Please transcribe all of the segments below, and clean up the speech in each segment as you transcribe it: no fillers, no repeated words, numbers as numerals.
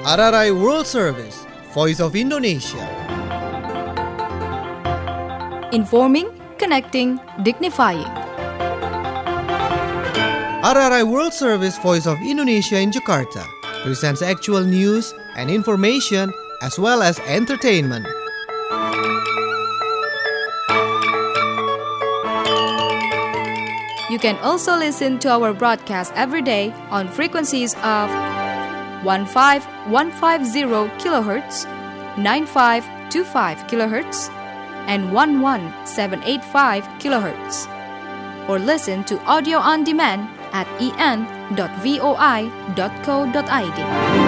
RRI World Service, Voice of Indonesia. Informing, connecting, dignifying. RRI World Service, Voice of Indonesia in Jakarta presents actual news and information as well as entertainment. You can also listen to our broadcast every day on frequencies of 15150 kHz, 9525 kHz, and 11785 kHz. Or listen to audio on demand at en.voi.co.id.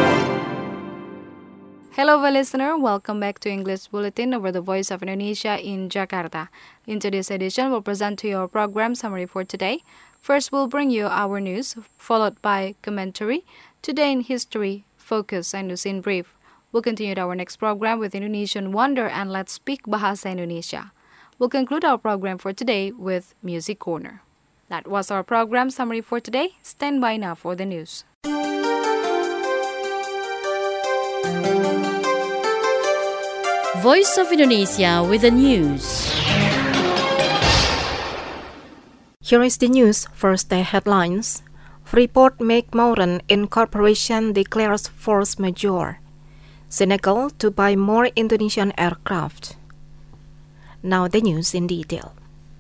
Hello, listener. Welcome back to English Bulletin over the Voice of Indonesia in Jakarta. In today's edition, we'll present to you our program summary for today. First, we'll bring you our news, followed by commentary, Today in History, Focus, and News in Brief. We'll continue our next program with Indonesian Wonder and Let's Speak Bahasa Indonesia. We'll conclude our program for today with Music Corner. That was our program summary for today. Stand by now for the news. Voice of Indonesia with the news. Here is the news. First, the headlines. Freeport-McMoRan Incorporation declares force majeure. Senegal to buy more Indonesian aircraft. Now the news in detail.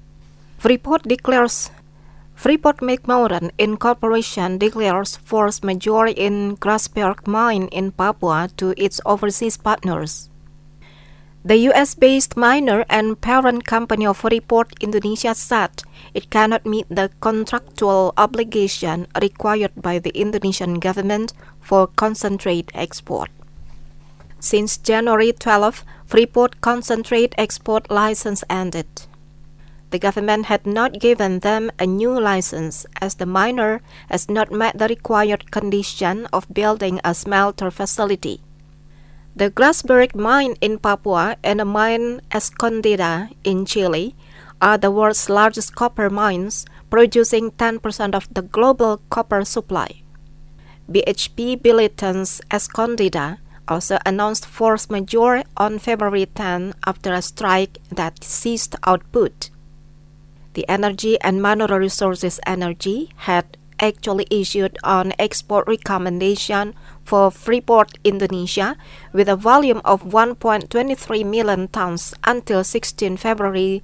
Freeport-McMoRan Incorporation declares force majeure in Grasberg mine in Papua to its overseas partners. The US-based miner and parent company of Freeport Indonesia said it cannot meet the contractual obligation required by the Indonesian government for concentrate export. Since January 12, Freeport concentrate export license ended. The government had not given them a new license as the miner has not met the required condition of building a smelter facility. The Grasberg mine in Papua and the mine Escondida in Chile are the world's largest copper mines, producing 10% of the global copper supply. BHP Billiton's Escondida also announced force majeure on February 10 after a strike that ceased output. The Energy and Mineral Resources Energy had actually issued an export recommendation for Freeport Indonesia with a volume of 1.23 million tons until 16 February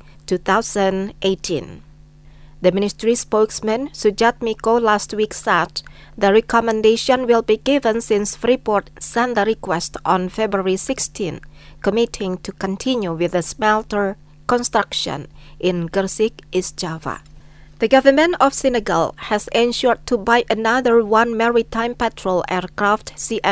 2018. The ministry spokesman Sujatmiko last week said the recommendation will be given since Freeport sent the request on February 16, committing to continue with the smelter construction in Gresik, East Java. The government of Senegal has ensured to buy another one maritime patrol aircraft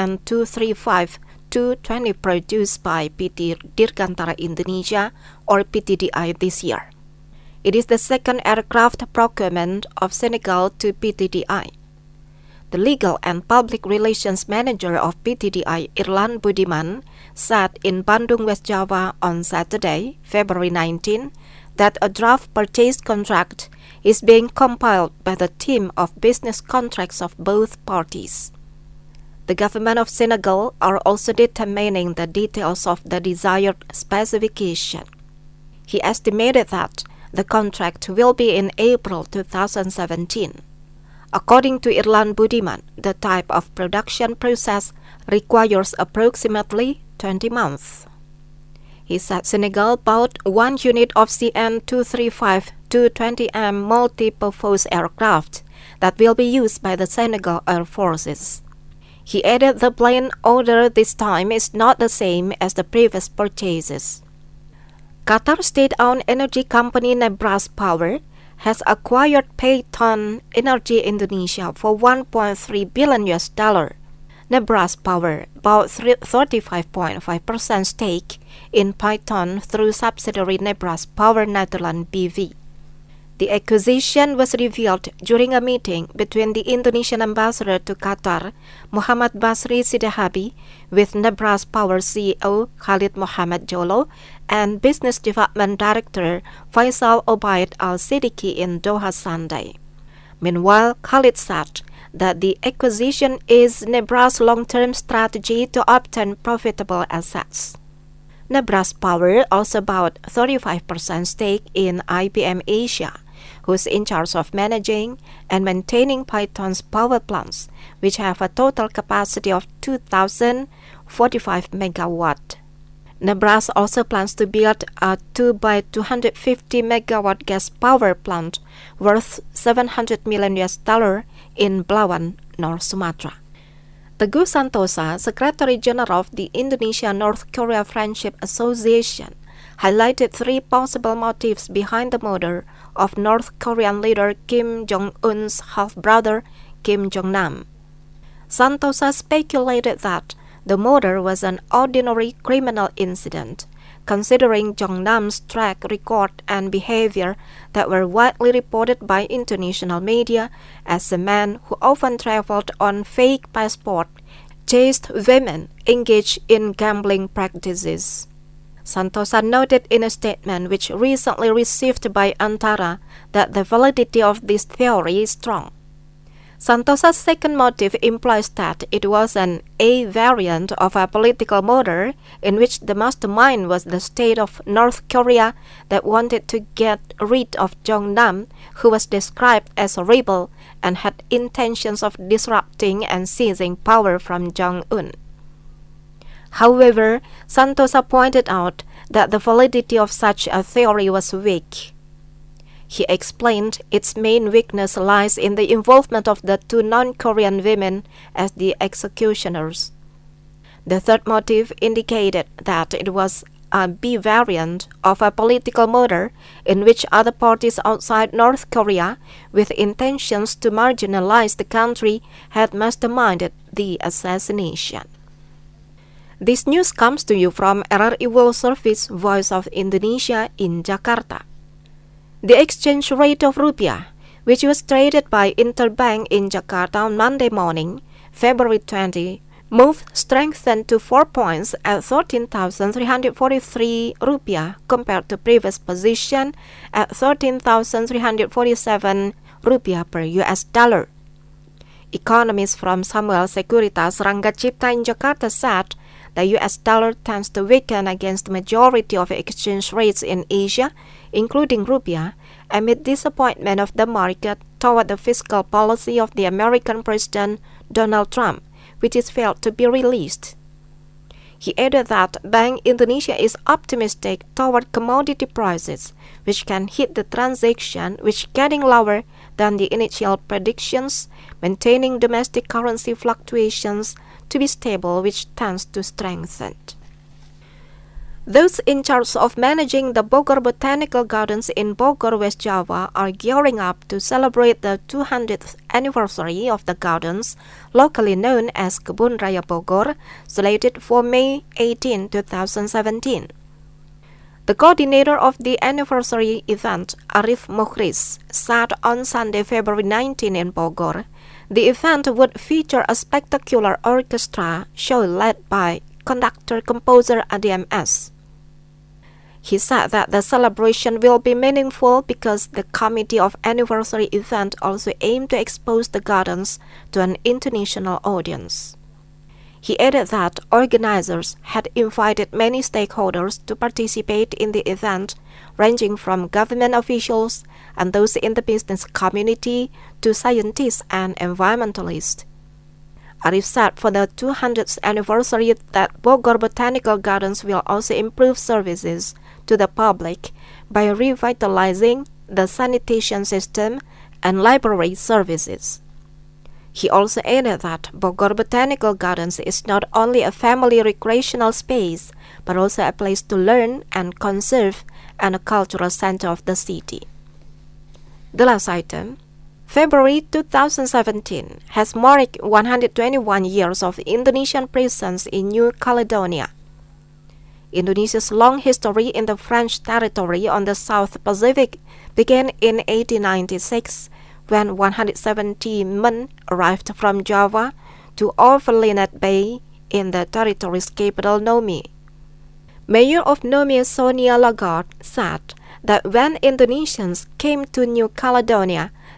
CN-235-220 produced by PT Dirgantara Indonesia or PTDI this year. It is the second aircraft procurement of Senegal to PTDI. The legal and public relations manager of PTDI, Irlan Budiman, said in Bandung, West Java on Saturday, February 19, that a draft purchase contract is being compiled by the team of business contracts of both parties. The government of Senegal are also determining the details of the desired specification. He estimated that the contract will be in April 2017. According to Irlan Budiman, the type of production process requires approximately 20 months. He said Senegal bought one unit of CN-235-220M multi-purpose aircraft that will be used by the Senegal Air Forces. He added the plane order this time is not the same as the previous purchases. Qatar state-owned energy company Nebras Power has acquired Payton Energy Indonesia for $1.3 billion. Nebras Power bought 35.5% stake in Payton through subsidiary Nebras Power Netherlands BV. The acquisition was revealed during a meeting between the Indonesian ambassador to Qatar, Muhammad Basri Sidahabi, with Nebras Power CEO Khalid Mohammed Jolo and Business Development Director Faisal Obaid Al-Siddiqui in Doha Sunday. Meanwhile, Khalid said that the acquisition is Nebraska's long-term strategy to obtain profitable assets. Nebraska Power also bought 35% stake in IBM Asia, who's in charge of managing and maintaining Python's power plants, which have a total capacity of 2,045 megawatt. Nebraska also plans to build a 2 by 250 megawatt gas power plant worth $700 million in Belawan, North Sumatra. Teguh Santosa, Secretary General of the Indonesia-North Korea Friendship Association, highlighted three possible motives behind the murder of North Korean leader Kim Jong-un's half-brother Kim Jong-nam. Santosa speculated that the murder was an ordinary criminal incident, considering Jong-nam's track record and behavior that were widely reported by international media as a man who often traveled on fake passport, chased women, engaged in gambling practices. Santosa noted in a statement which recently received by Antara that the validity of this theory is strong. Santosa's second motive implies that it was an A variant of a political murder in which the mastermind was the state of North Korea that wanted to get rid of Jong-nam, who was described as a rebel and had intentions of disrupting and seizing power from Jong-un. However, Santosa pointed out that the validity of such a theory was weak. He explained its main weakness lies in the involvement of the two non-Korean women as the executioners. The third motive indicated that it was a B variant of a political murder in which other parties outside North Korea, with intentions to marginalize the country, had masterminded the assassination. This news comes to you from RRI World Service, Voice of Indonesia in Jakarta. The exchange rate of rupiah, which was traded by Interbank in Jakarta on Monday morning, February 20, moved strengthened to 4 points at 13,343 rupiah compared to previous position at 13,347 rupiah per US dollar. Economists from Samuel Sekuritas Rangga Cipta in Jakarta said the US dollar tends to weaken against the majority of exchange rates in Asia, including rupiah, amid disappointment of the market toward the fiscal policy of the American President Donald Trump, which is failed to be released. He added that Bank Indonesia is optimistic toward commodity prices, which can hit the transaction, which getting lower than the initial predictions, maintaining domestic currency fluctuations to be stable, which tends to strengthen. Those in charge of managing the Bogor Botanical Gardens in Bogor, West Java are gearing up to celebrate the 200th anniversary of the gardens, locally known as Kebun Raya Bogor, slated for May 18, 2017. The coordinator of the anniversary event, Arif Mukhris, said on Sunday, February 19 in Bogor, the event would feature a spectacular orchestra show led by conductor-composer ADMS. He said that the celebration will be meaningful because the committee of anniversary event also aimed to expose the gardens to an international audience. He added that organizers had invited many stakeholders to participate in the event, ranging from government officials and those in the business community to scientists and environmentalists. Arif said for the 200th anniversary that Bogor Botanical Gardens will also improve services to the public by revitalizing the sanitation system and library services. He also added that Bogor Botanical Gardens is not only a family recreational space, but also a place to learn and conserve and a cultural center of the city. The last item, February 2017 has marked 121 years of Indonesian presence in New Caledonia. Indonesia's long history in the French territory on the South Pacific began in 1896 when 170 men arrived from Java to Overlinet Bay in the territory's capital Nome. Mayor of Nome, Sonia Lagarde, said that when Indonesians came to New Caledonia,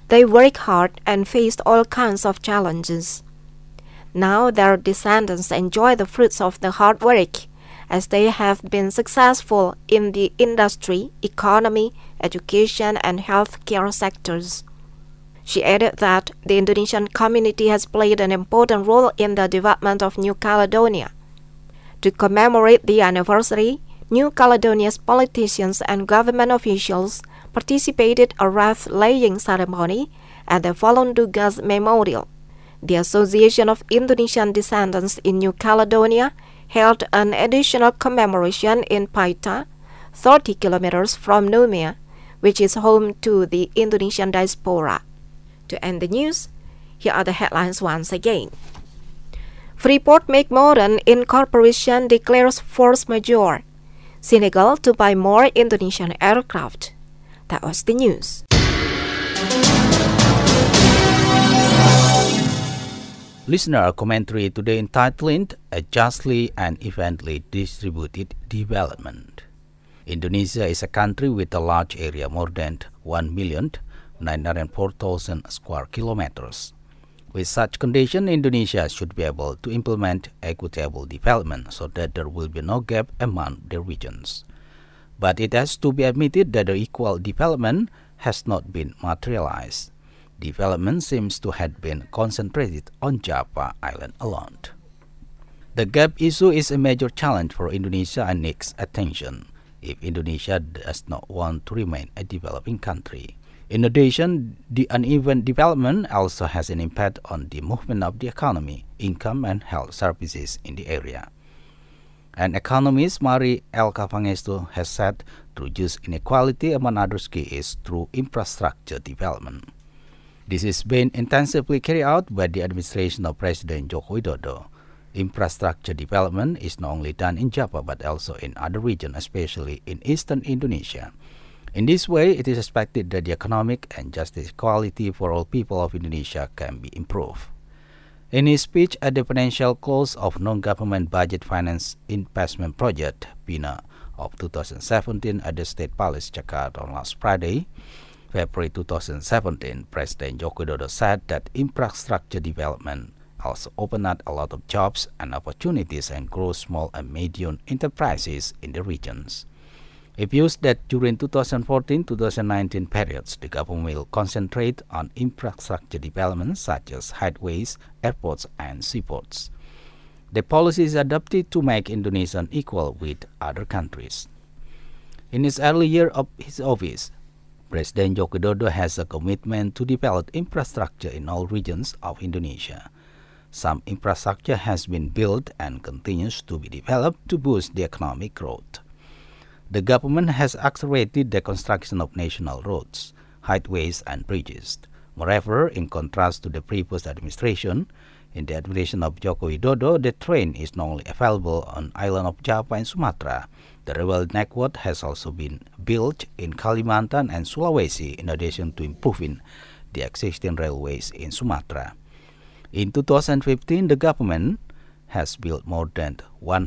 They worked hard and faced all kinds of challenges. Now their descendants enjoy the fruits of the hard work, as they have been successful in the industry, economy, education, and healthcare sectors. She added that the Indonesian community has played an important role in the development of New Caledonia. To commemorate the anniversary, New Caledonia's politicians and government officials participated in a wreath-laying ceremony at the Falun Dugas Memorial. The Association of Indonesian Descendants in New Caledonia held an additional commemoration in Paita, 30 kilometers from Numea, which is home to the Indonesian diaspora. To end the news, here are the headlines once again. Freeport-McMoRan Incorporation declares force majeure. Senegal to buy more Indonesian aircraft. That was the news. Listener commentary today entitled A Justly and Evenly Distributed Development. Indonesia is a country with a large area, more than 1,904,000 square kilometers. With such condition, Indonesia should be able to implement equitable development so that there will be no gap among the regions. But it has to be admitted that the equal development has not been materialized. Development seems to have been concentrated on Java Island alone. The gap issue is a major challenge for Indonesia and needs attention if Indonesia does not want to remain a developing country. In addition, the uneven development also has an impact on the movement of the economy, income, and health services in the area. An economist, Mari Elkapangestu, has said to reduce inequality among other keys through infrastructure development. This is being intensively carried out by the administration of President Joko Widodo. Infrastructure development is not only done in Java but also in other regions, especially in eastern Indonesia. In this way, it is expected that the economic and justice equality for all people of Indonesia can be improved. In his speech at the financial close of Non-Government Budget Finance Investment Project, (BINA) of 2017 at the State Palace, Jakarta on last Friday, February 2017, President Joko Widodo said that infrastructure development also opened up a lot of jobs and opportunities and grow small and medium enterprises in the regions. It views that during 2014-2019 periods, the government will concentrate on infrastructure development such as highways, airports, and seaports. The policy is adopted to make Indonesia equal with other countries. In his early year of his office, President Joko Widodo has a commitment to develop infrastructure in all regions of Indonesia. Some infrastructure has been built and continues to be developed to boost the economic growth. The government has accelerated the construction of national roads, highways, and bridges. Moreover, in contrast to the previous administration, in the administration of Joko Widodo, the train is not only available on island of Java and Sumatra. The railway network has also been built in Kalimantan and Sulawesi, in addition to improving the existing railways in Sumatra. In 2015, the government has built more than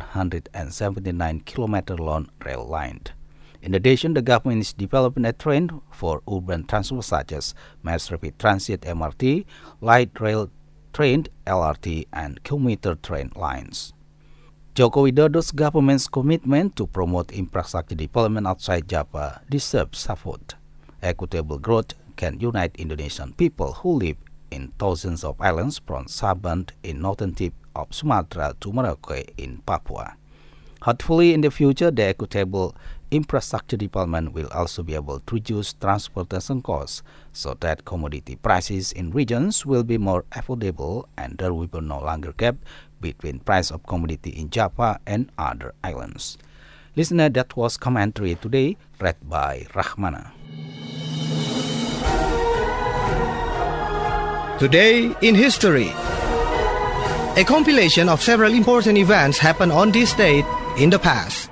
179 km long rail line. In addition, the government is developing a train for urban transport such as Mass Rapid Transit MRT, light rail train LRT, and commuter train lines. Joko Widodo's government's commitment to promote infrastructure development outside Java deserves support. Equitable growth can unite Indonesian people who live in thousands of islands from Sabah in northern tip of Sumatra to Merauke in Papua. Hopefully, in the future, the equitable infrastructure development will also be able to reduce transportation costs so that commodity prices in regions will be more affordable and there will be no longer gap between price of commodity in Java and other islands. Listener, that was commentary today read by Rahmana. Today in History. A compilation of several important events happened on this date in the past.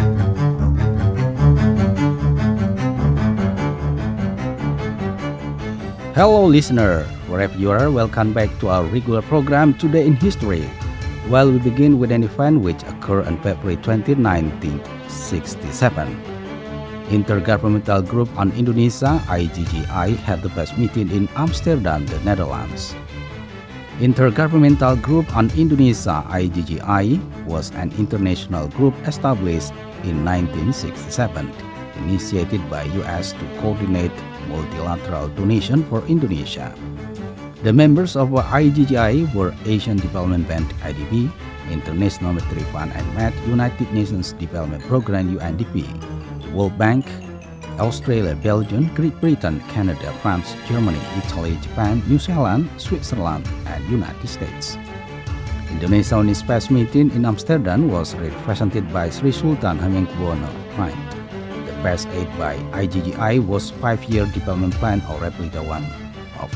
Hello listener, wherever you are, welcome back to our regular program Today in History. Well, we begin with an event which occurred on February 20, 1967. Intergovernmental Group on Indonesia, IGGI, had the first meeting in Amsterdam, the Netherlands. Intergovernmental Group on Indonesia, IGGI, was an international group established in 1967, initiated by U.S. to coordinate multilateral donation for Indonesia. The members of IGGI were Asian Development Bank (IDB), International Monetary Fund and MED, United Nations Development Programme (UNDP), World Bank, Australia, Belgium, Great Britain, Canada, France, Germany, Italy, Japan, New Zealand, Switzerland, and United States. Indonesia on its past meeting in Amsterdam was represented by Sri Sultan Hamengkubuwono IX. The past aid by IGGI was 5-year development plan or Replita 1 of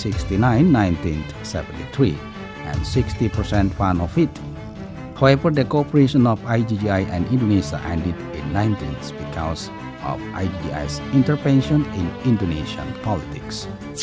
1969-1973 and 60% fund of it. However, the cooperation of IGGI and Indonesia ended in 1990s because of IGGI's intervention in Indonesian politics.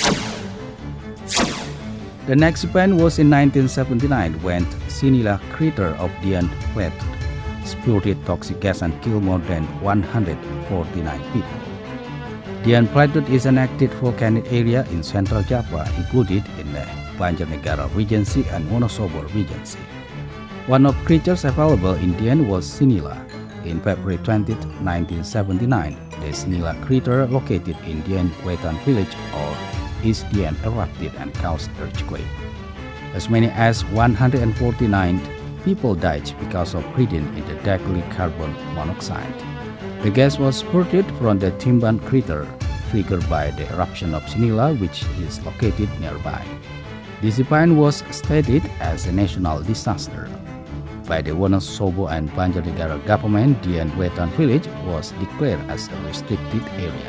The next event was in 1979 when Sinila crater of Dian Plateau spewed toxic gas and killed more than 149 people. Dian Plateau is an active volcanic area in central Java, included in the Banjarnegara Regency and Wonosobo Regency. One of creatures available in Dian was Sinila. In February 20, 1979, the Sinila crater located in Dian Wetan village or East Dian erupted and caused earthquake. As many as 149 people died because of breathing in the deadly carbon monoxide. The gas was spurted from the Timban crater, triggered by the eruption of Sinila, which is located nearby. This event was stated as a national disaster. By the Wonosobo and Banjarnegara government, Dian Wetan village was declared as a restricted area.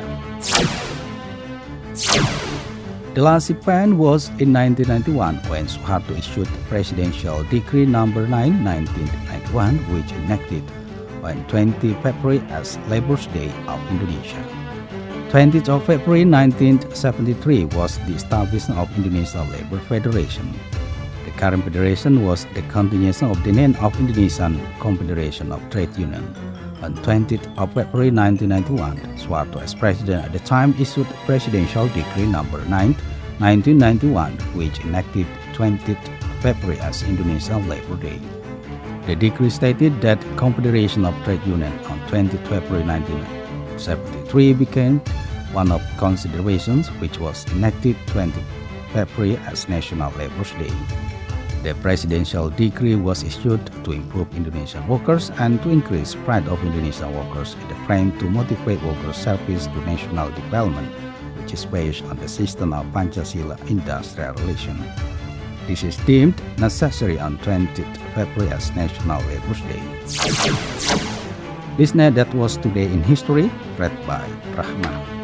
The last event was in 1991 when Suharto issued Presidential Decree No. 9, 1991, which enacted on 20 February as Labour Day of Indonesia. 20th of February 1973 was the establishment of Indonesia Labour Federation. The current federation was the continuation of the name of Indonesian Confederation of Trade Union. On 20th of February 1991, Suharto as president at the time issued Presidential Decree No. 9, 1991, which enacted 20th February as Indonesia Labour Day. The decree stated that Confederation of Trade Union on 20th February 1973 became one of considerations which was enacted 20th February as National Labour Day. The presidential decree was issued to improve Indonesian workers and to increase pride of Indonesian workers in the frame to motivate workers' service to national development, which is based on the system of Pancasila industrial relation. This is deemed necessary on 20th February as National Labour Day. Listener, that was Today in History, read by Rahman.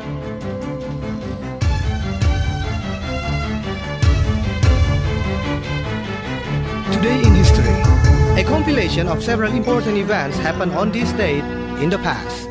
Today in History, a compilation of several important events happened on this date in the past.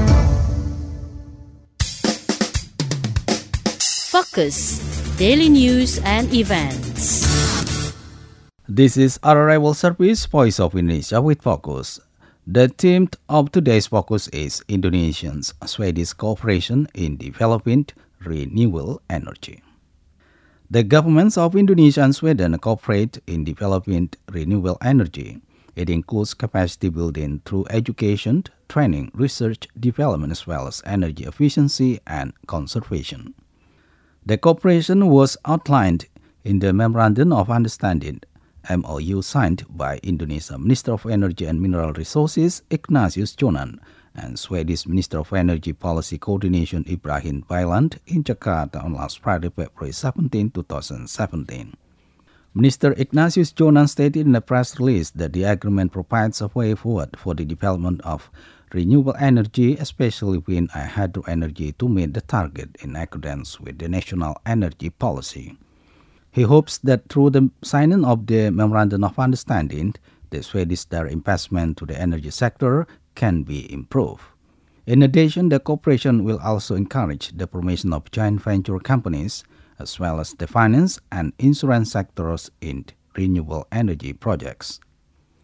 Focus Daily News and Events. This is our arrival service, Voice of Indonesia with Focus. The theme of today's focus is Indonesian-Swedish cooperation in developing renewable energy. The governments of Indonesia and Sweden cooperate in developing renewable energy. It includes capacity building through education, training, research, development, as well as energy efficiency and conservation. The cooperation was outlined in the Memorandum of Understanding (MOU) signed by Indonesia Minister of Energy and Mineral Resources Ignatius Jonan and Swedish Minister of Energy Policy Coordination Ibrahim Baylan in Jakarta on last Friday, February 17, 2017. Minister Ignatius Jonan stated in a press release that the agreement provides a way forward for the development of renewable energy, especially wind and hydro energy, to meet the target in accordance with the national energy policy. He hopes that through the signing of the Memorandum of Understanding, the Swedish direct investment to the energy sector can be improved. In addition, the cooperation will also encourage the formation of joint venture companies, as well as the finance and insurance sectors in renewable energy projects.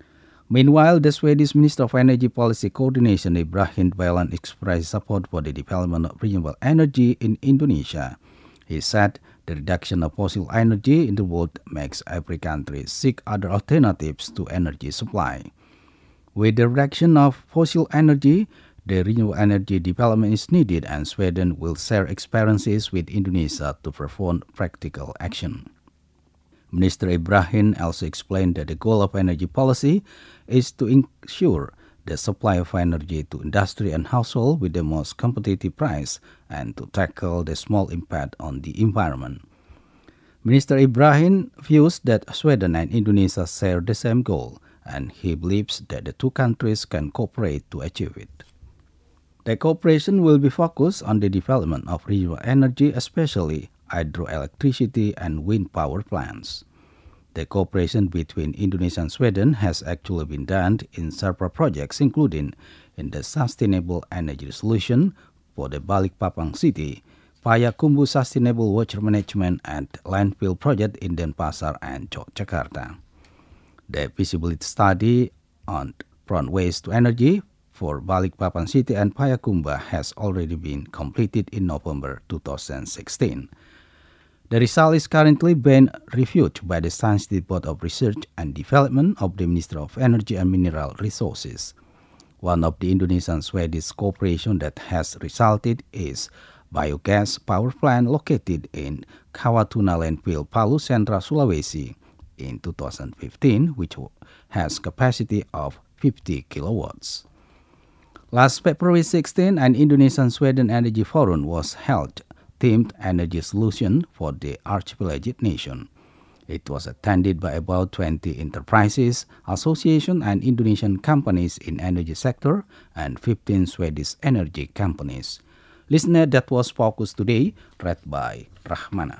Meanwhile, the Swedish Minister of Energy Policy Coordination, Ibrahim Baylan, expressed support for the development of renewable energy in Indonesia. He said the reduction of fossil energy in the world makes every country seek other alternatives to energy supply. With the reduction of fossil energy, the renewable energy development is needed, and Sweden will share experiences with Indonesia to perform practical action. Minister Ibrahim also explained that the goal of energy policy is to ensure the supply of energy to industry and household with the most competitive price and to tackle the small impact on the environment. Minister Ibrahim views that Sweden and Indonesia share the same goal, and he believes that the two countries can cooperate to achieve it. The cooperation will be focused on the development of renewable energy, especially hydroelectricity and wind power plants. The cooperation between Indonesia and Sweden has actually been done in several projects, including in the Sustainable Energy Solution for the Balikpapan City, Payakumbuh Sustainable Water Management and Landfill Project in Denpasar and Yogyakarta. The feasibility study on front waste to energy for Balikpapan City and Payakumbuh has already been completed in November 2016. The result is currently being reviewed by the Scientific Board of Research and Development of the Ministry of Energy and Mineral Resources. One of the Indonesian-Swedish cooperation that has resulted is biogas power plant located in Kawatuna Landfill, Palu Central, Sulawesi in 2015, which has capacity of 50 kilowatts. Last February 16, an Indonesian-Sweden Energy Forum was held, themed Energy Solution for the Archipelagic Nation. It was attended by about 20 enterprises, associations, and Indonesian companies in energy sector and 15 Swedish energy companies. Listener, that was Focus Today, read by Rahmana.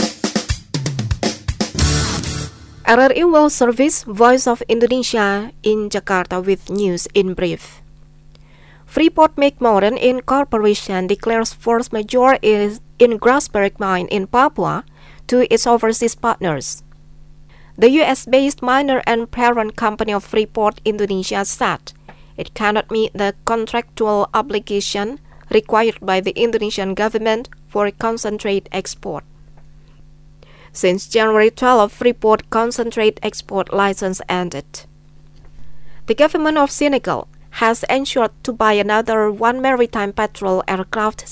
RRI World Service, Voice of Indonesia in Jakarta with news in brief. Freeport-McMoRan Incorporation declares force majeure in Grasberg mine in Papua to its overseas partners. The US-based miner and parent company of Freeport Indonesia said it cannot meet the contractual obligation required by the Indonesian government for concentrate export. Since January 12, Freeport concentrate export license ended. The government of Senegal has ensured to buy another one maritime patrol aircraft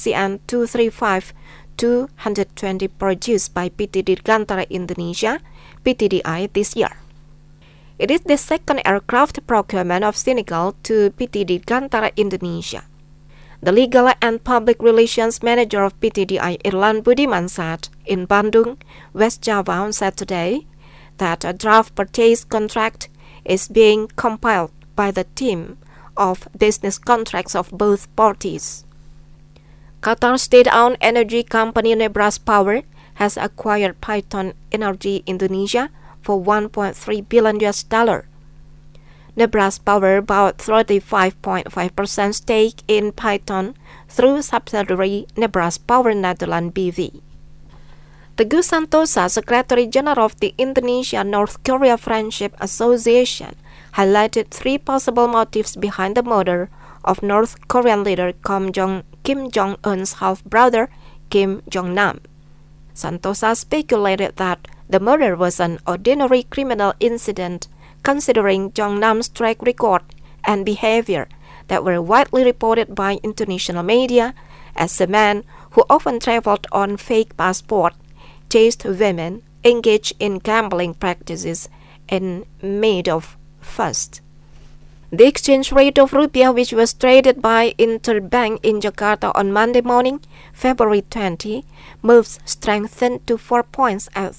CN-235-220 produced by PT Dirgantara Indonesia, PTDI, this year. It is the second aircraft procurement of Senegal to PT Dirgantara Indonesia. The legal and public relations manager of PTDI, Irlan Budiman, said in Bandung, West Java on Saturday that a draft purchase contract is being compiled by the team of business contracts of both parties. Qatar state-owned energy company Nebras Power has acquired Python Energy Indonesia for $1.3 billion. Nebras Power bought 35.5% stake in Python through subsidiary Nebras Power Netherlands BV. Teguh Santosa, Secretary General of the Indonesia-North Korea Friendship Association, highlighted three possible motives behind the murder of North Korean leader Kim Jong-un's half-brother, Kim Jong-nam. Santosa speculated that the murder was an ordinary criminal incident, considering Jong-nam's track record and behavior that were widely reported by international media as a man who often traveled on fake passport, chased women, engaged in gambling practices, and made of fuss. The exchange rate of rupiah, which was traded by Interbank in Jakarta on Monday morning, February 20, moves strengthened to 4 points at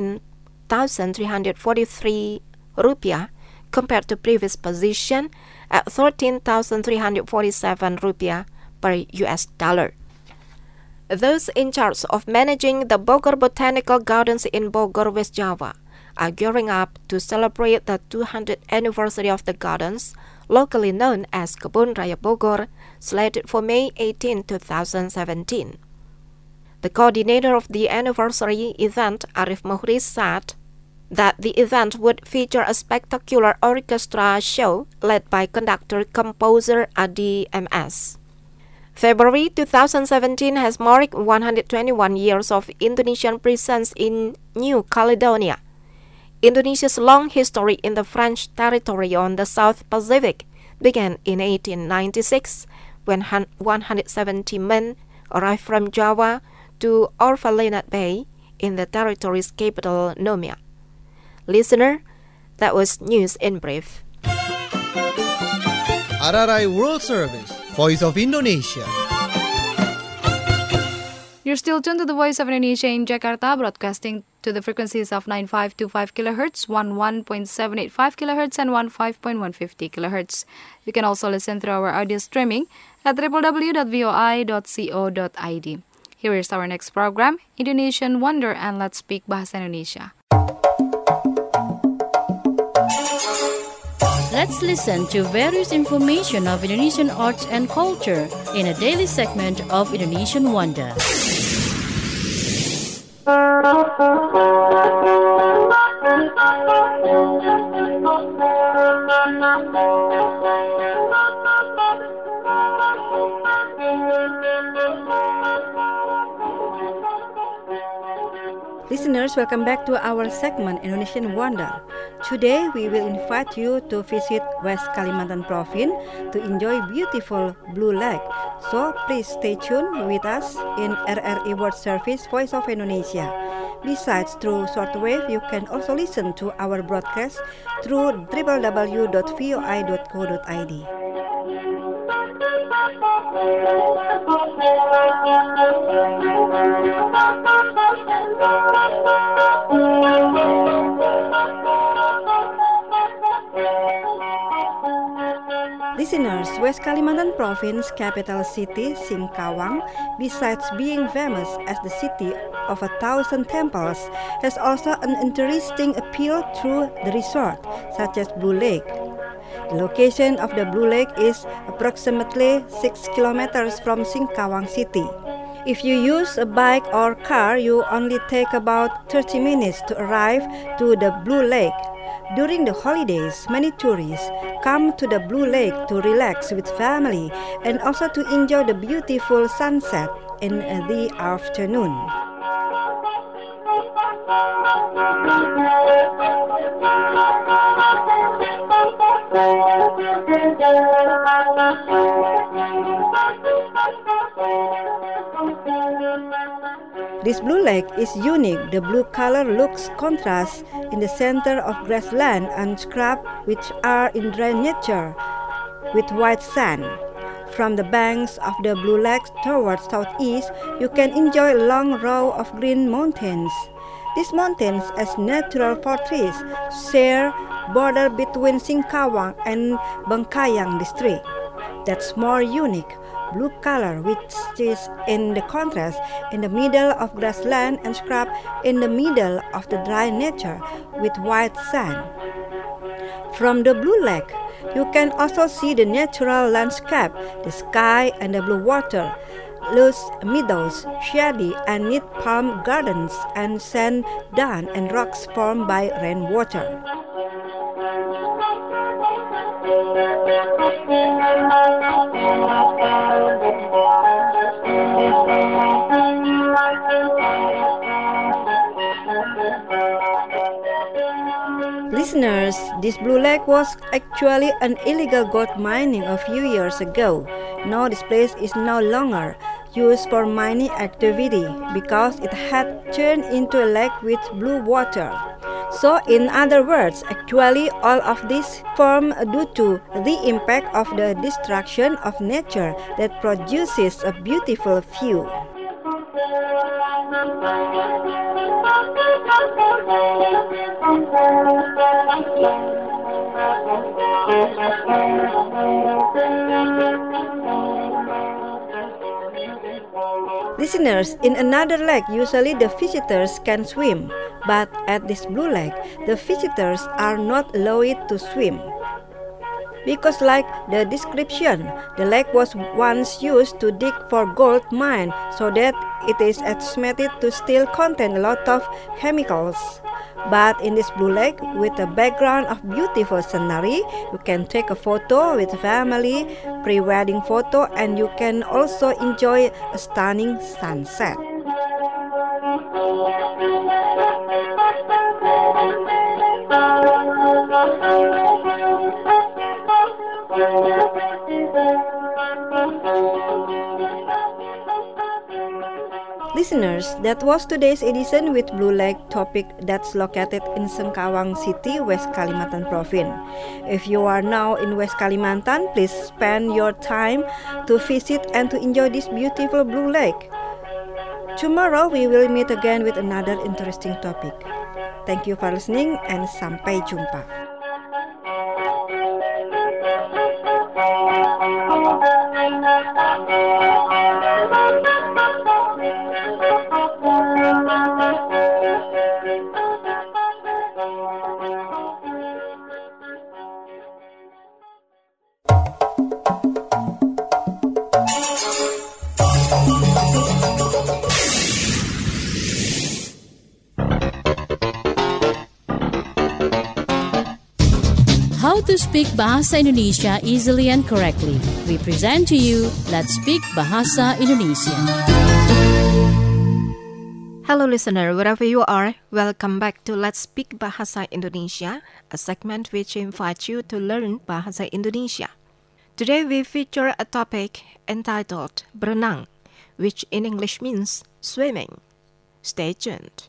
13,343 rupiah compared to previous position at 13,347 rupiah per US dollar. Those in charge of managing the Bogor Botanical Gardens in Bogor, West Java, are gearing up to celebrate the 200th anniversary of the gardens, locally known as Kebun Raya Bogor, slated for May 18, 2017. The coordinator of the anniversary event, Arif Muhriz, said that the event would feature a spectacular orchestra show led by conductor-composer Adi MS. February 2017 has marked 121 years of Indonesian presence in New Caledonia. Indonesia's long history in the French territory on the South Pacific began in 1896 when 170 men arrived from Java to Orvalenat Bay in the territory's capital, Nomia. Listener, that was news in brief. RRI World Service, Voice of Indonesia. You're still tuned to the Voice of Indonesia in Jakarta, broadcasting to the frequencies of 9525 kHz, 11.785 kHz, and 15.150 kHz. You can also listen through our audio streaming at www.voi.co.id. Here is our next program, Indonesian Wonder, and Let's Speak Bahasa Indonesia. Let's listen to various information of Indonesian arts and culture in a daily segment of Indonesian Wonder. Listeners, welcome back to our segment Indonesian Wonder. Today we will invite you to visit West Kalimantan Province to enjoy beautiful Blue Lake. So please stay tuned with us in RRI World Service Voice of Indonesia. Besides, through shortwave, you can also listen to our broadcast through www.voi.co.id. Listeners, West Kalimantan Province capital city, Singkawang, besides being famous as the city of 1,000 temples, has also an interesting appeal through the resort, such as Blue Lake. The location of the Blue Lake is approximately 6 kilometers from Singkawang city. If you use a bike or car, you only take about 30 minutes to arrive to the Blue Lake. During the holidays, many tourists come to the Blue Lake to relax with family and also to enjoy the beautiful sunset in the afternoon. This blue lake is unique. The blue color looks contrast in the center of grassland and scrub which are in dry nature with white sand. From the banks of the Blue Lake towards southeast, you can enjoy a long row of green mountains. These mountains, as natural fortress, share border between Singkawang and Bengkayang district. That's more unique. Blue color, which is in the contrast in the middle of grassland and scrub in the middle of the dry nature with white sand. From the Blue Lake, you can also see the natural landscape, the sky and the blue water, lush meadows, shady and neat palm gardens, and sand dune and rocks formed by rainwater. Listeners, this Blue Lake was actually an illegal gold mining a few years ago. Now this place is no longer used for mining activity because it had turned into a lake with blue water. So in other words, actually all of this formed due to the impact of the destruction of nature that produces a beautiful view. Listeners, in another lake, usually the visitors can swim, but at this Blue Lake, the visitors are not allowed to swim. Because like the description, the lake was once used to dig for gold mine, so that it is estimated to still contain a lot of chemicals. But in this blue lake, with a background of beautiful scenery, you can take a photo with family, pre-wedding photo, and you can also enjoy a stunning sunset. Listeners, that was today's edition with Blue Lake topic that's located in Sengkawang City, West Kalimantan Province. If you are now in West Kalimantan, please spend your time to visit and to enjoy this beautiful Blue Lake. Tomorrow we will meet again with another interesting topic. Thank you for listening and sampai jumpa. How to speak Bahasa Indonesia easily and correctly. We present to you Let's Speak Bahasa Indonesia. Hello listener, wherever you are, welcome back to Let's Speak Bahasa Indonesia, a segment which invites you to learn Bahasa Indonesia. Today we feature a topic entitled berenang, which in English means swimming. Stay tuned.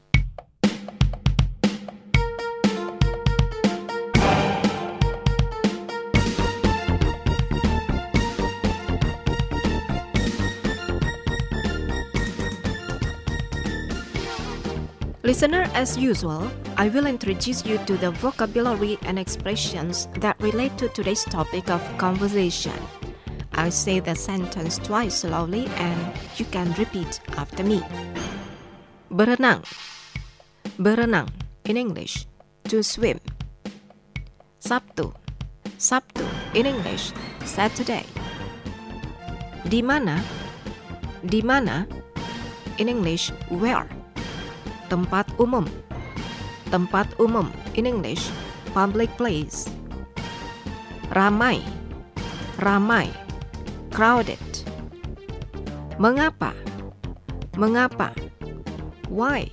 Listener, as usual, I will introduce you to the vocabulary and expressions that relate to today's topic of conversation. I'll say the sentence twice slowly and you can repeat after me. Berenang. Berenang, in English, to swim. Sabtu. Sabtu, in English, Saturday. Di mana? Di mana, in English, where. Tempat umum. Tempat umum, in English, public place. Ramai. Ramai, crowded. Mengapa? Mengapa? Why?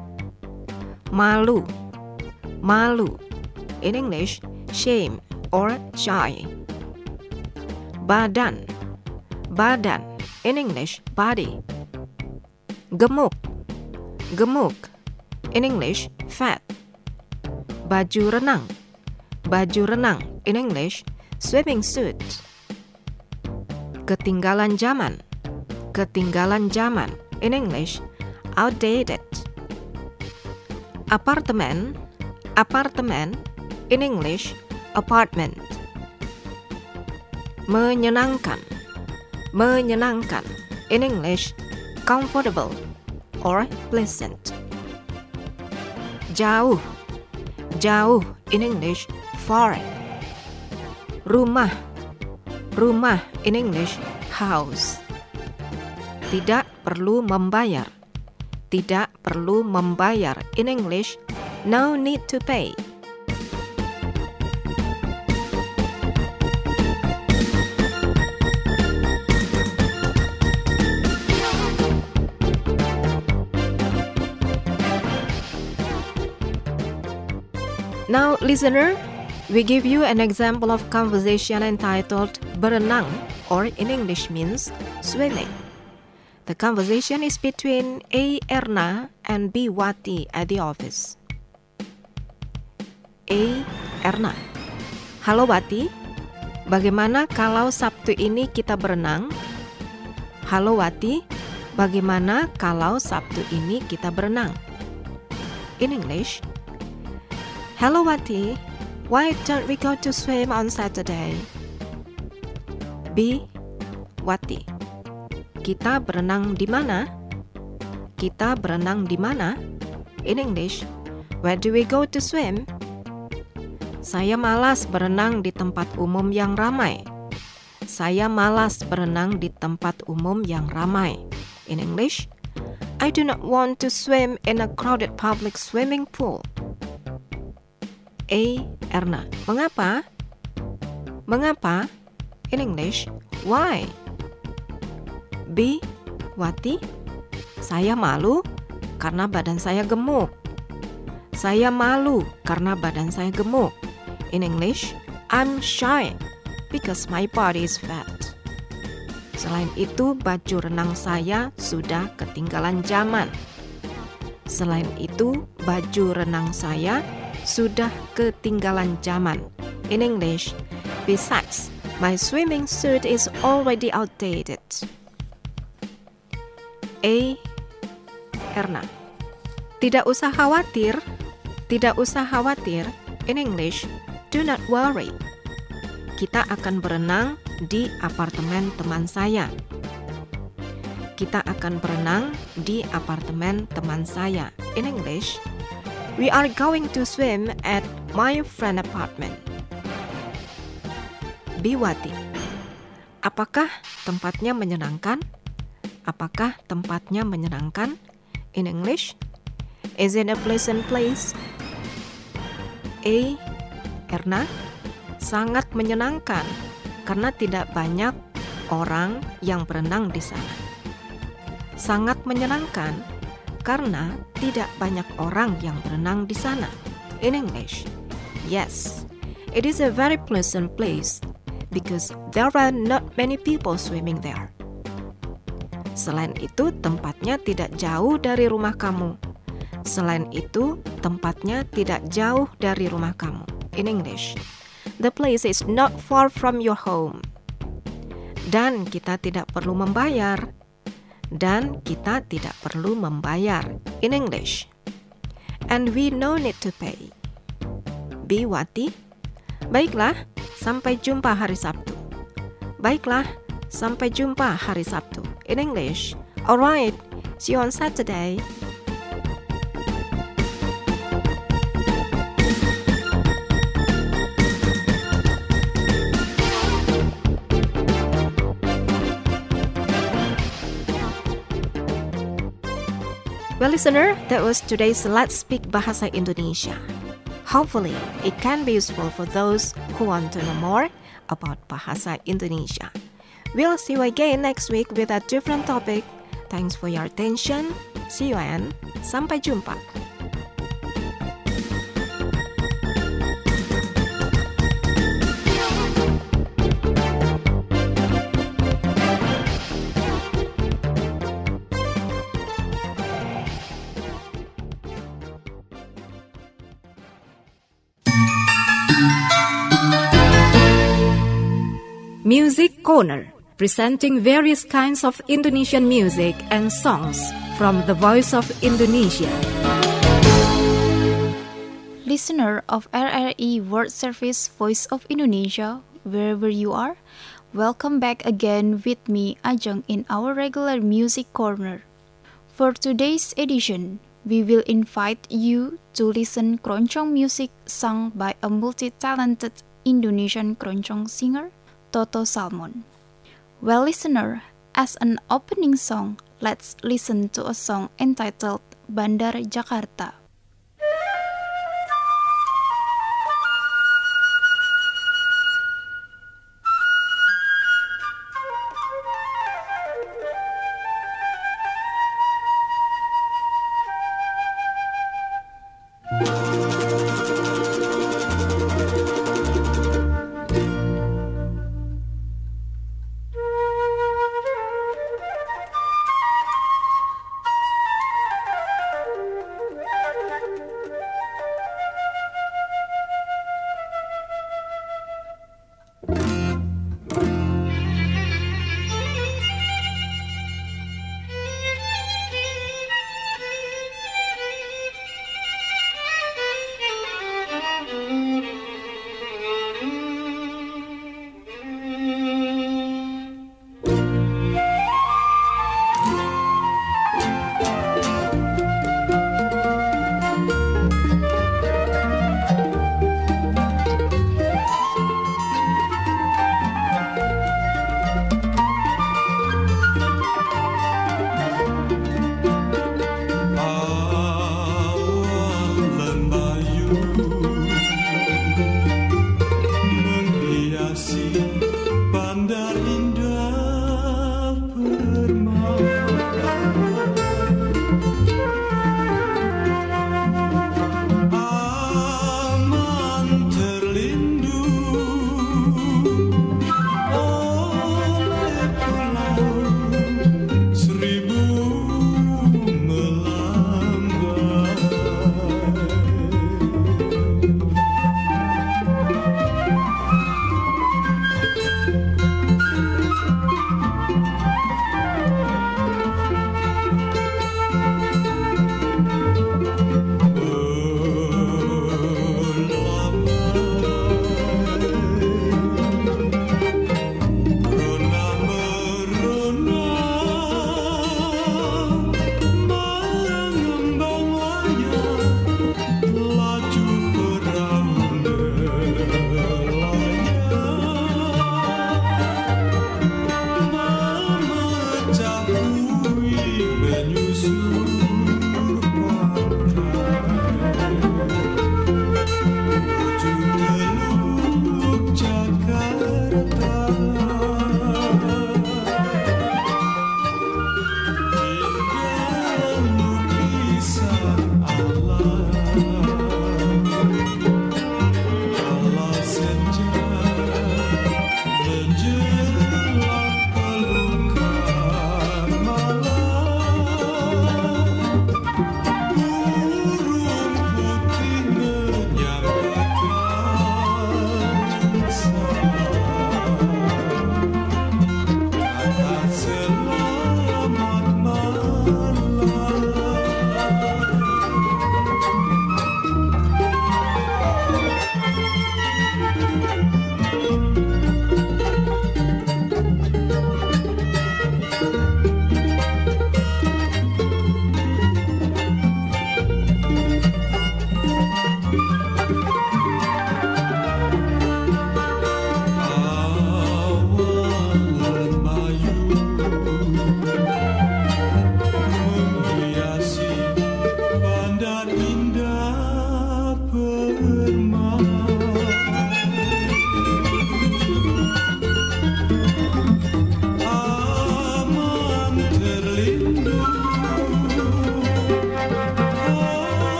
Malu. Malu, in English, shame or shy. Badan. Badan, in English, body. Gemuk. Gemuk, in English, fat. Baju renang. Baju renang, in English, swimming suit. Ketinggalan zaman. Ketinggalan zaman, in English, outdated. Apartemen. Apartemen, in English, apartment. Menyenangkan. Menyenangkan, in English, comfortable or pleasant. Jauh. Jauh, in English, far. Rumah. Rumah, in English, house. Tidak perlu membayar. Tidak perlu membayar, in English, no need to pay. Now, listener, we give you an example of conversation entitled berenang, or in English means swimming. The conversation is between A. Erna and B. Wati at the office. A. Erna. Halo Wati, bagaimana kalau Sabtu ini kita berenang? Halo Wati, bagaimana kalau Sabtu ini kita berenang? In English, hello Wati, why don't we go to swim on Saturday? B. Wati, kita berenang di mana? Kita berenang di mana? In English, where do we go to swim? Saya malas berenang di tempat umum yang ramai. Saya malas berenang di tempat umum yang ramai. In English, I do not want to swim in a crowded public swimming pool. A. Erna. Mengapa? Mengapa? In English, why? B. Wati. Saya malu karena badan saya gemuk. Saya malu karena badan saya gemuk. In English, I'm shy because my body is fat. Selain itu, baju renang saya sudah ketinggalan zaman. Selain itu, baju renang saya sudah ketinggalan zaman. In English, besides, my swimming suit is already outdated. A. Erna. Tidak usah khawatir. Tidak usah khawatir. In English, do not worry. Kita akan berenang di apartemen teman saya. Kita akan berenang di apartemen teman saya. In English, we are going to swim at my friend's apartment. B. Wati. Apakah tempatnya menyenangkan? Apakah tempatnya menyenangkan? In English, is it a pleasant place? A. Erna. Sangat menyenangkan karena tidak banyak orang yang berenang di sana. Sangat menyenangkan karena tidak banyak orang yang berenang di sana. In English, yes, it is a very pleasant place because there are not many people swimming there. Selain itu, tempatnya tidak jauh dari rumah kamu. Selain itu, tempatnya tidak jauh dari rumah kamu. In English, the place is not far from your home. Dan kita tidak perlu membayar. Dan kita tidak perlu membayar. In English, and we no need to pay. B. Wati. Baiklah, sampai jumpa hari Sabtu. Baiklah, sampai jumpa hari Sabtu. In English, alright, see you on Saturday. Well, listener, that was today's Let's Speak Bahasa Indonesia. Hopefully, it can be useful for those who want to know more about Bahasa Indonesia. We'll see you again next week with a different topic. Thanks for your attention. See you and sampai jumpa. Music Corner, presenting various kinds of Indonesian music and songs from the Voice of Indonesia. Listener of RRI World Service Voice of Indonesia, wherever you are, welcome back again with me, Ajeng, in our regular music corner. For today's edition, we will invite you to listen keroncong music sung by a multi-talented Indonesian keroncong singer, Toto Salmon. Well, listener, as an opening song, let's listen to a song entitled Bandar Jakarta.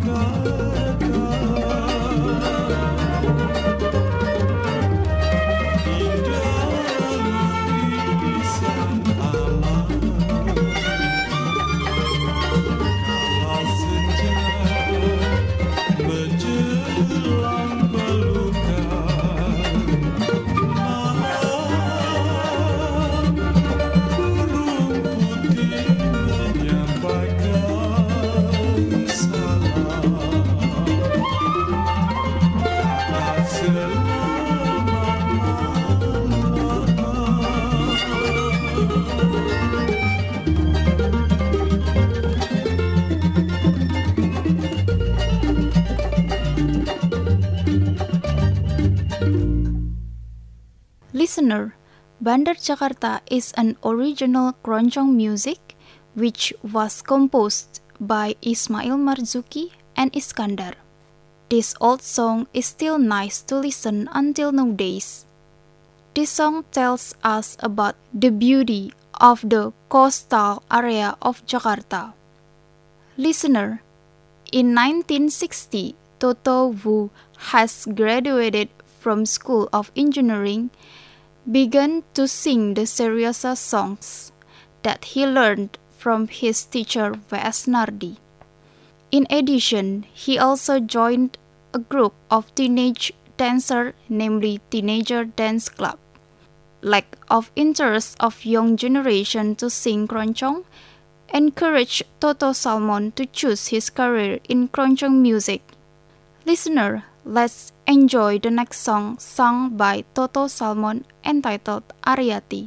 Listener, Bandar Jakarta is an original keroncong music which was composed by Ismail Marzuki and Iskandar. This old song is still nice to listen until nowadays. This song tells us about the beauty of the coastal area of Jakarta. Listener, in 1960, Toto, who has graduated from School of Engineering, began to sing the Seriosa songs that he learned from his teacher V.S. Nardi. In addition, he also joined a group of teenage dancers, namely Teenager Dance Club. Lack of interest of young generation to sing keroncong encouraged Toto Salmon to choose his career in keroncong music. Listener, let's enjoy the next song sung by Toto Salmon entitled Ariati.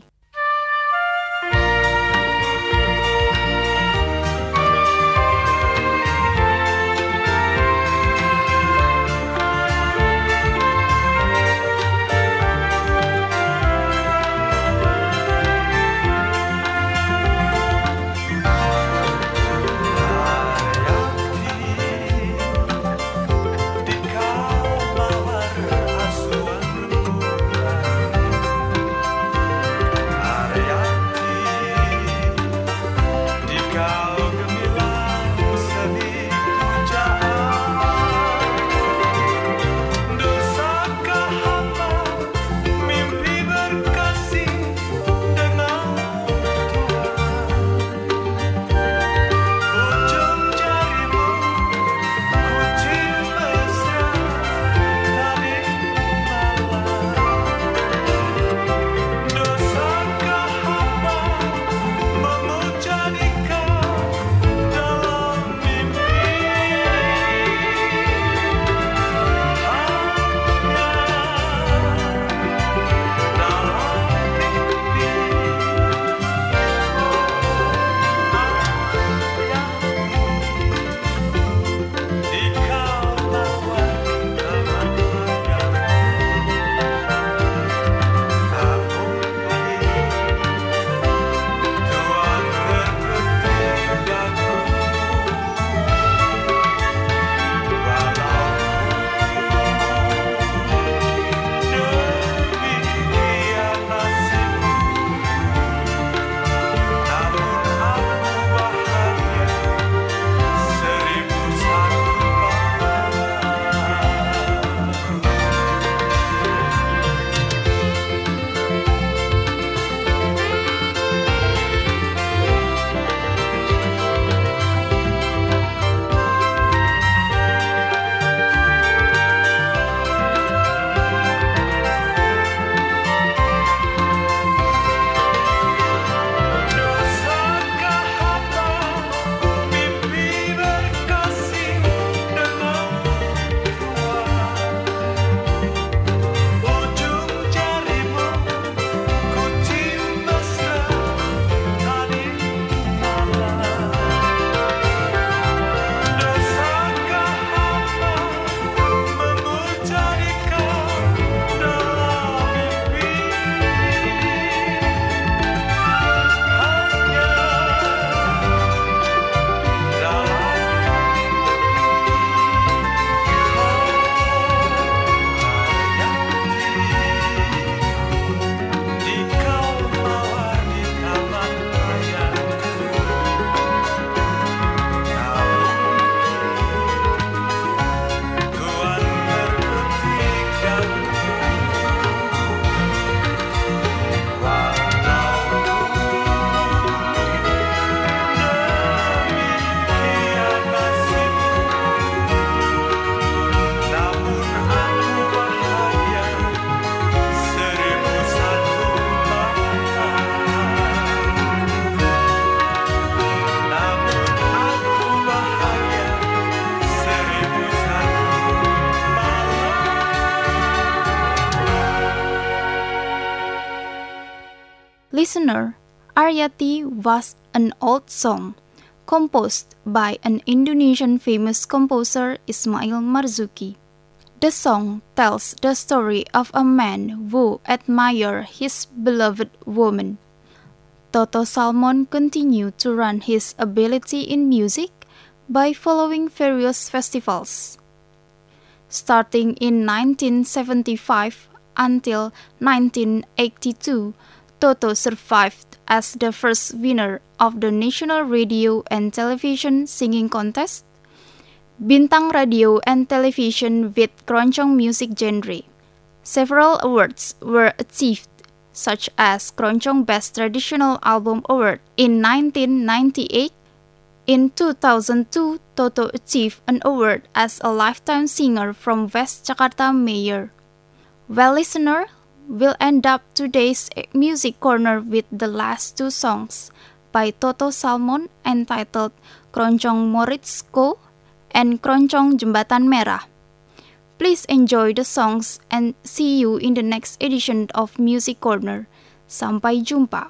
Listener, Aryati was an old song composed by an Indonesian famous composer Ismail Marzuki. The song tells the story of a man who admired his beloved woman. Toto Salmon continued to run his ability in music by following various festivals. Starting in 1975 until 1982, Toto survived as the first winner of the National Radio and Television Singing Contest, Bintang Radio and Television with Keroncong music genre. Several awards were achieved, such as Keroncong Best Traditional Album Award in 1998. In 2002, Toto achieved an award as a Lifetime Singer from West Jakarta Mayor. Well, listener, we'll end up today's music corner with the last two songs by Toto Salmon entitled Keroncong Moritz-ko and Keroncong Jembatan Merah. Please enjoy the songs and see you in the next edition of Music Corner. Sampai jumpa.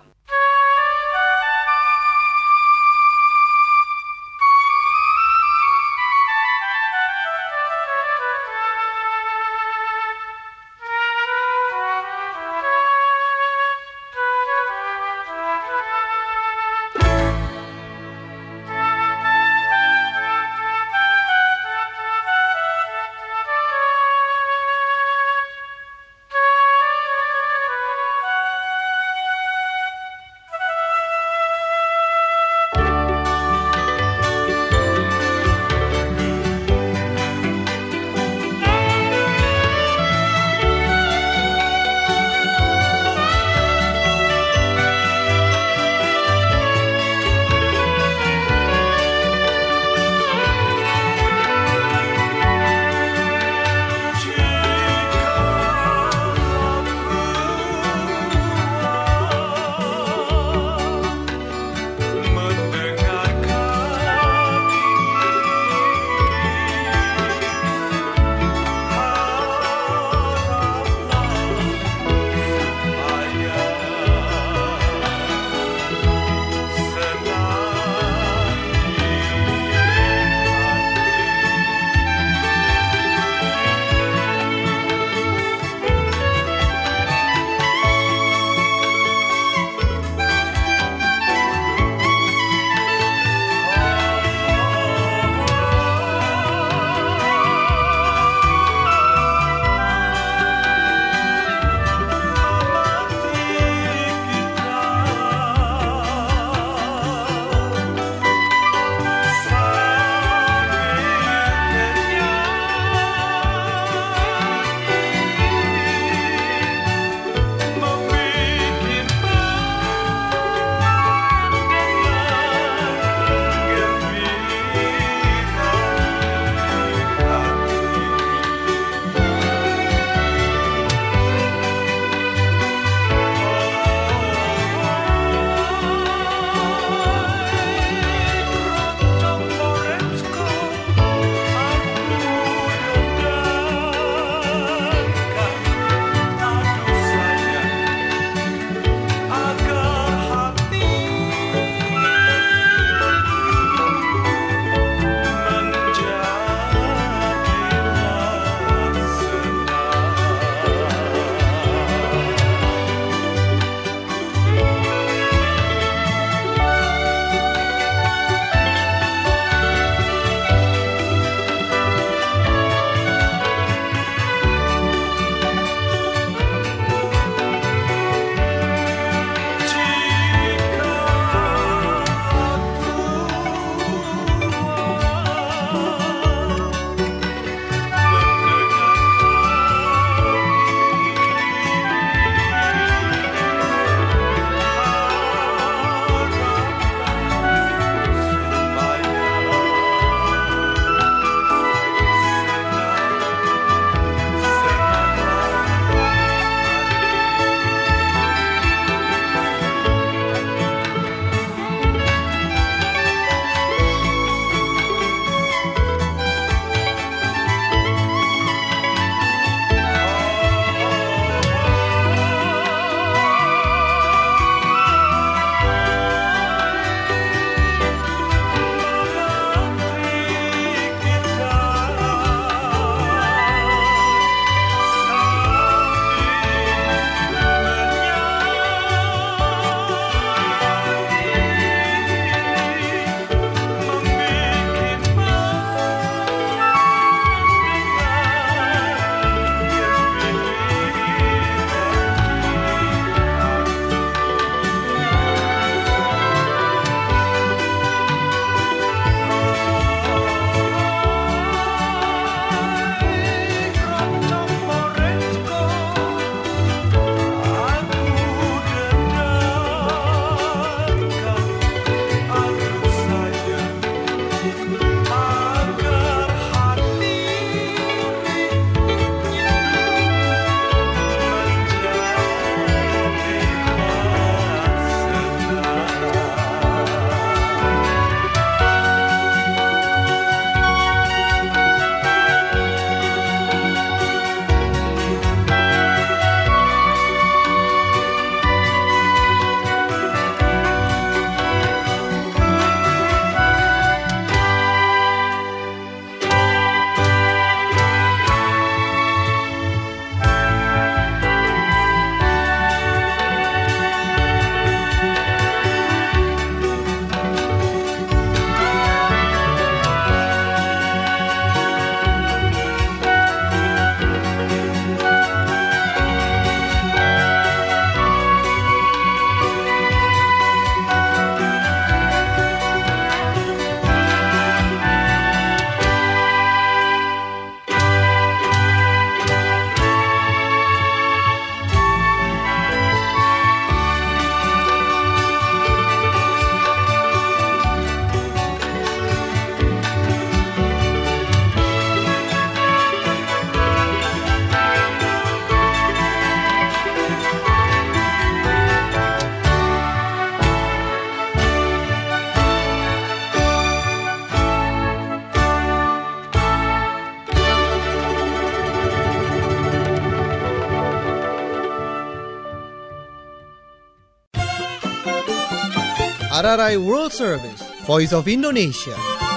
RRI World Service, Voice of Indonesia.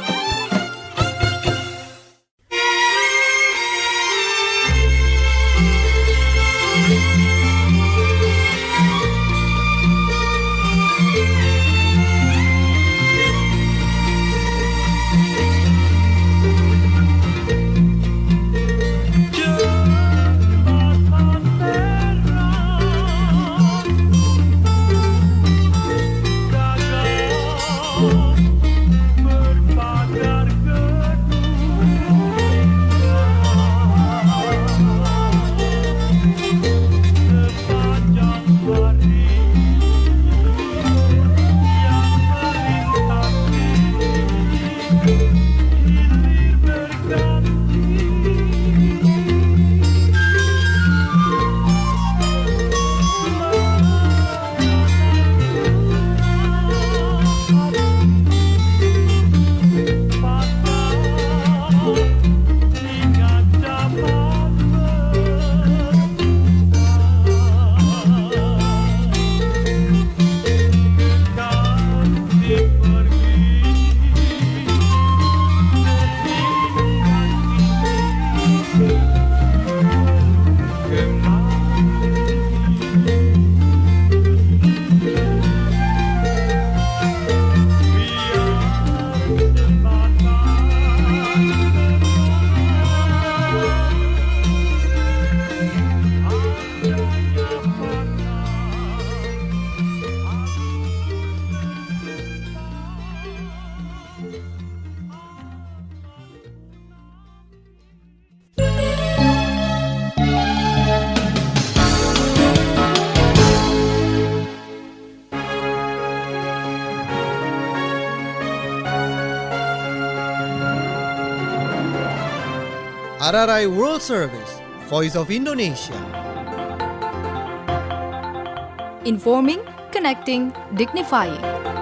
RRI World Service, Voice of Indonesia. Informing, connecting, dignifying.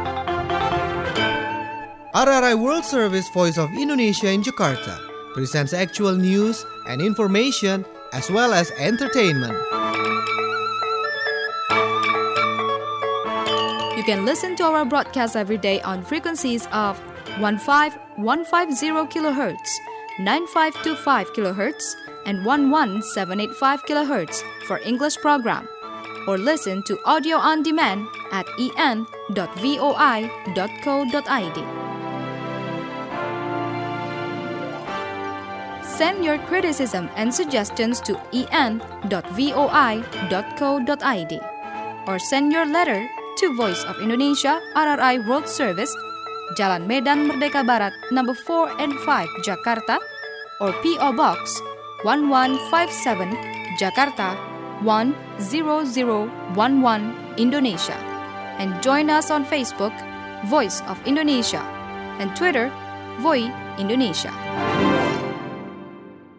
RRI World Service, Voice of Indonesia in Jakarta presents actual news and information as well as entertainment. You can listen to our broadcast every day on frequencies of 15150 kHz, 9525 kHz, and 11785 kHz for English program, or listen to audio on demand at en.voi.co.id. Send your criticism and suggestions to en.voi.co.id or send your letter to Voice of Indonesia RRI World Service, Jalan Medan Merdeka Barat, number 4 and 5, Jakarta, or P.O. Box 1157, Jakarta 10011, Indonesia. And join us on Facebook, Voice of Indonesia, and Twitter, Voi Indonesia.